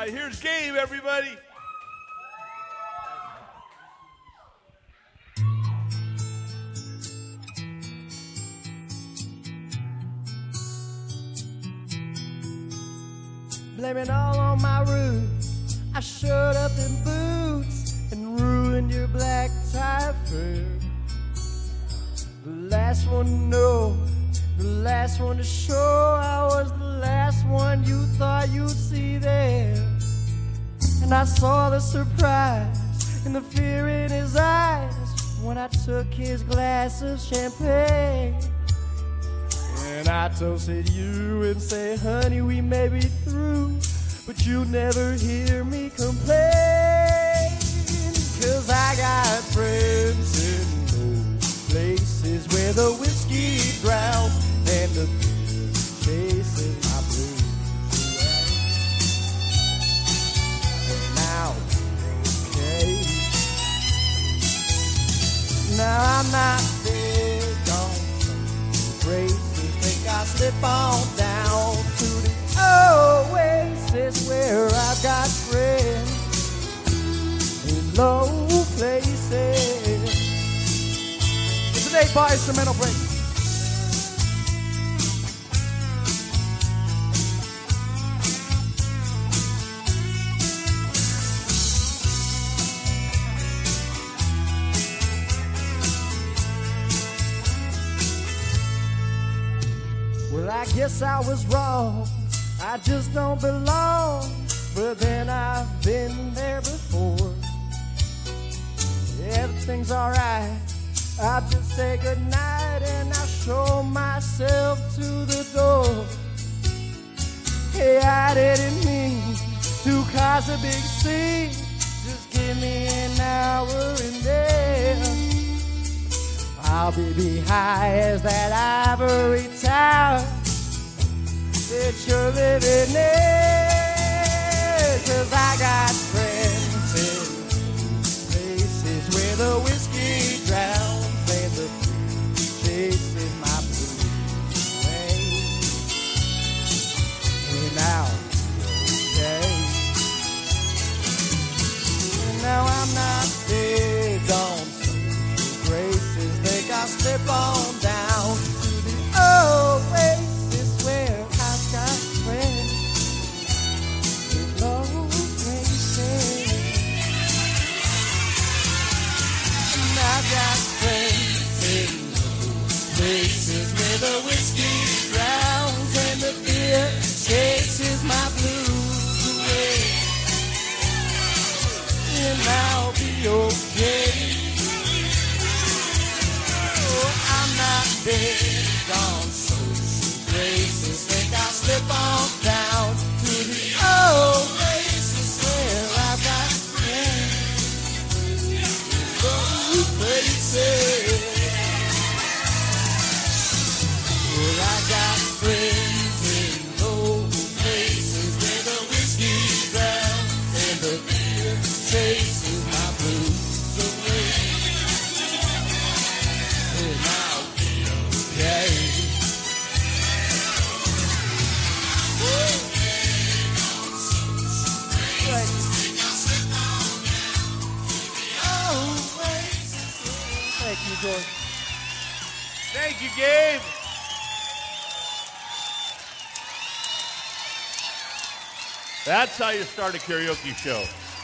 right, here's Gabe, everybody. Blame it all on my roots. I showed up in boots and ruined your black tie fur. The last one to know, the last one to show. I was the last one you thought you'd see there. And I saw the surprise and the fear in his eyes when I took his glass of champagne. And I toasted you and say, honey, we may be through, but you never hear me complain. 'Cause I got friends in those places where the whiskey drowns and the beer chases my blues away. And now, okay, now I'm not big on grace. I slip on down to the oasis where I've got friends in low places. It's an 8-bar instrumental break. Well, I guess I was wrong, I just don't belong. But then I've been there before. Everything's alright, I just say goodnight and I show myself to the door. Hey, I didn't mean to cause a big scene. Just give me an hour and then I'll be high as that ivory tower that you're living in. 'Cause I got friends in places where the whiskey drowns and the beer chases my blues away. And now, okay, and now I'm not big on graces. Think I'll slip on down to the oasis where I've got friends with low places. And I've got friends in places where the whiskey drowns and the beer chases my blues away. And I'll be okay. I'm not big on social graces. Think I'll slip on down to the oasis where I've got friends in those places. Well, I got friends in those places where the whiskey drowns and the beer chases my blues away. Thank you, George. Thank you, Gabe. That's how you start a karaoke show.